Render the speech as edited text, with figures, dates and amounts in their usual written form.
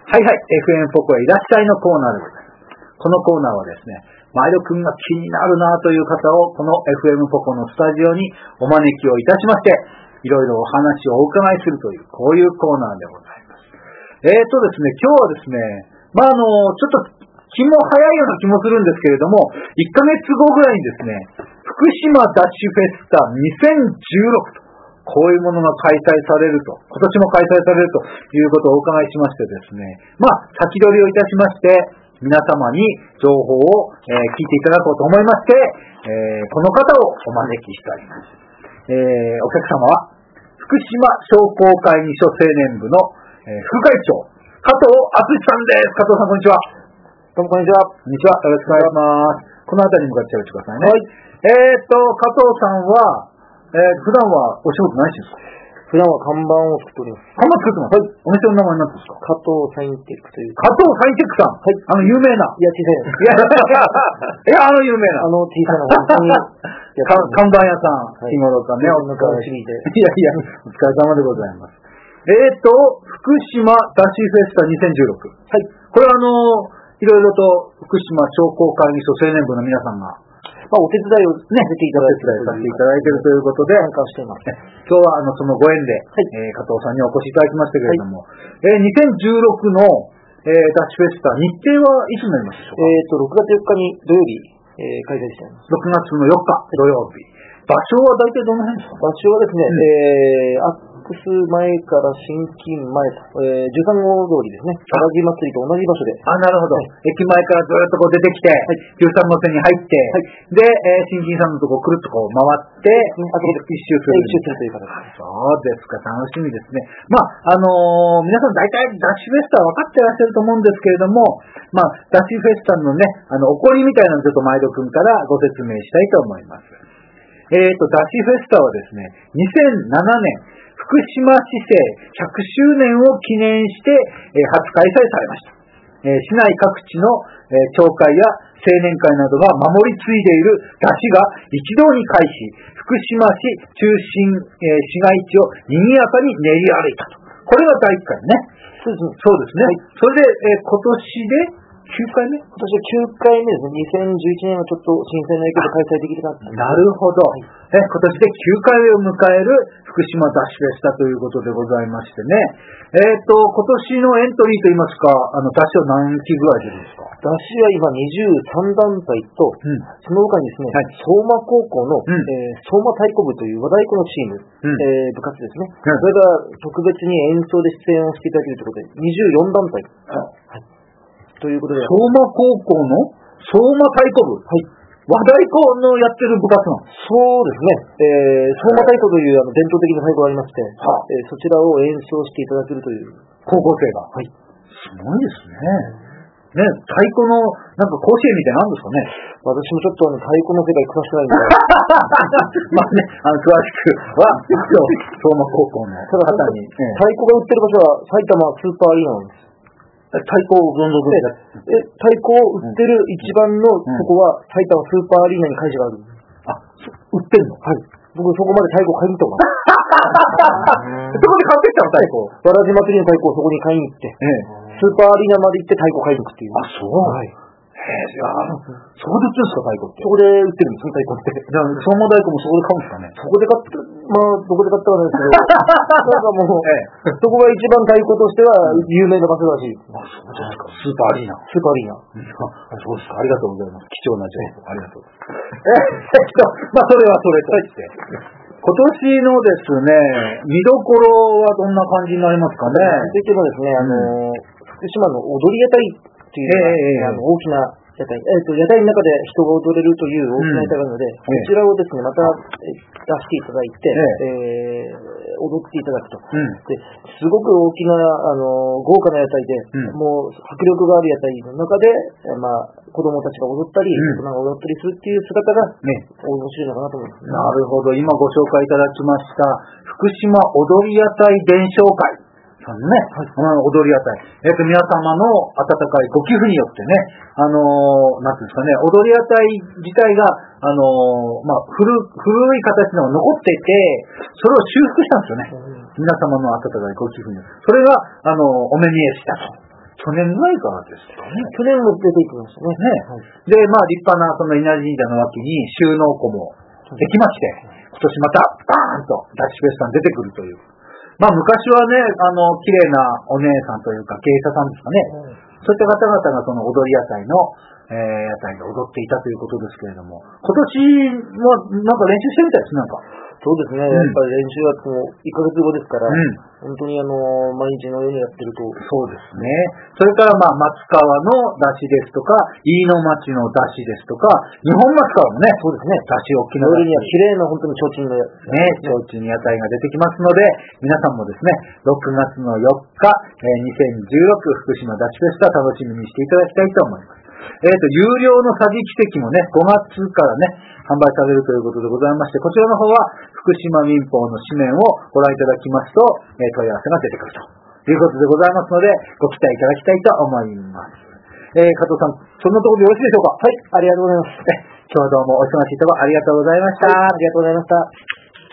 はいはい、FM ポコへいらっしゃいのコーナーでございます。このコーナーはですね、前田くんが気になるなという方を、この FM ポコのスタジオにお招きをいたしまして、いろいろお話をお伺いするという、こういうコーナーでございます。ですね、今日はですね、ちょっと気も早いような気もするんですけれども、1ヶ月後ぐらいにですね、福島ダッシュフェスタ2016と、こういうものが開催されると、今年も開催されるということをお伺いしましてですね、先取りをいたしまして、皆様に情報を、聞いていただこうと思いまして、この方をお招きしております。お客様は、福島商工会議所青年部の、副会長、加藤敦さんです。加藤さん、こんにちは。 どうもこんにちは。 こんにちは。よろしくお願いします。この辺りに向かって喋ってくださいね。 はい。 加藤さんは、普段はお仕事何してるんですか？ 普段は看板を作っております。 看板作ってます。はい。お店の名前何ですか？ 加藤サインテックという。 加藤サインテックさん。はい。有名な。 いや、小さいです。 いや、有名な。 小さな本当に。 看板屋さん。日頃からね、お疲れ。いや、お疲れ様でございます。福島ダッシュフェスタ2016。はい。これいろいろと福島商工会議所青年部の皆さんが、 お手伝いをね、させていただいているということで、 参加しています。 今日はそのご縁で、加藤さんにお越しいただきましたけれども、2016の、ダッシュフェスタ、日程はいつになりますでしょうか？ 6月4日に土曜日、開催しています。 6月の4日土曜日。場所は大体どの辺ですか？ 場所はですね、アックス前から新金前と、13号通りですね。原木祭りと同じ場所で。 なるほど。駅前からずっとこう出てきて、13号線に入って、で、新金さんのとこくるっとこう回って、あと一周する。 一周するという形です。 そうですか、楽しみですね。皆さん大体ダッシュフェスタ分かってらっしゃると思うんですけれども、ダッシュフェスタのね、起こりみたいなのをちょっと前田くんからご説明したいと思います。ダッシュフェスタはですね、2007年、福島市政100周年を記念して、初開催されました。市内各地の、町会や青年会などが守り継いでいる出汁が一堂に会し、福島市中心、市街地を賑やかに練り歩いたと。これが第1回ね。そうですね。それで、今年で9回目？ 今年は9回目ですね。2011年はちょっと震災の影響で開催できなかった。 なるほど。今年で9回目を迎える福島ダッシュフェスタということでございましてね。今年のエントリーといいますか、ダッシュは何期ぐらい出るんですか？ ダッシュは今23団体と、その他にですね、相馬高校の、相馬太鼓部という和太鼓のチーム、部活ですね。それが特別に演奏で出演をしていただけるということで、24団体。ということで、 相馬高校の相馬太鼓部。和太鼓のやってる部活なの？ そうですね。相馬太鼓という伝統的な太鼓がありまして、そちらを演奏していただけるという高校生が。すごいですね。太鼓のなんか甲子園みたいなのあるんですかね？ 私もちょっと太鼓の世界詳しくないんで。 詳しくは、相馬高校の方に。 太鼓が売ってる場所は埼玉スーパーアリーナなんです。 太鼓をどんどん太鼓を売ってる一番のとこは埼玉スーパーアリーナに会社がある。 売ってんの？ 僕そこまで太鼓買いに行ったの。そこで買ってきたの？太鼓。 わらじ祭りの太鼓をそこに買いに行って、スーパーアリーナまで行って太鼓買いに行くっていう。 そう。そこで売ってるんですか、太鼓って。 そこで売ってるんです、太鼓って。 じゃあ、相馬太鼓もそこで買うんですかね。 そこで買って、どこで買ったかなんですけど、なんかもう、そこが一番太鼓としては有名な場所らしい。 そうですか。スーパーアリーナ。 スーパーアリーナ。 そうですか。ありがとうございます。貴重な情報。ありがとうございます。それはそれとして。今年のですね、見どころはどんな感じになりますかね。 といってもですね、福島の踊り屋台っていう大きな屋台、屋台の中で人が踊れるという大きな屋台があるので、こちらをですね、また出していただいて、踊っていただくと。ですごく大きな、豪華な屋台で、もう迫力がある屋台の中で、子供たちが踊ったり、大人が踊ったりするっていう姿が、面白いのかなと思います。 なるほど。今ご紹介いただきました、福島踊り屋台伝承会。踊り屋台。皆様の温かいご寄付によってね、なんていうんですかね、踊り屋台自体が、古い形のが残っていて、それを修復したんですよね。皆様の温かいご寄付に。それが、お目見えしたと。そ年ぐらいからですかね。 去年も出ていきましたね。 で、立派なその稲荷神社の脇に収納庫もできまして、今年またバーンとダッシュフェスタに出てくるという。昔はね、綺麗なお姉さんというか芸者さんですかね。そういった方々がその踊り屋台の、屋台で踊っていたということですけれども、今年もなんか練習してみたいですね、なんか。 そうですね。やっぱり練習はもう1ヶ月後ですから、本当に毎日のようにやってると。 そうですね。それから松川の出汁ですとか、飯野町の出汁ですとか、日本松川もね、 そうですね。 出汁大きな出汁。 夜には綺麗な本当に提灯の提灯屋台が出てきますので、皆さんもですね、6月の4日、2016福島出汁フェスタ楽しみにしていただきたいと思います。有料の桟敷席もね、5月からね、販売されるということでございまして、こちらの方は福島民放の紙面をご覧いただきますと、問い合わせが出てくるということでございますので、ご期待いただきたいと思います。加藤さん、そんなところでよろしいでしょうか？ はい、ありがとうございます。 今日はどうもお忙しいところありがとうございました。 ありがとうございました。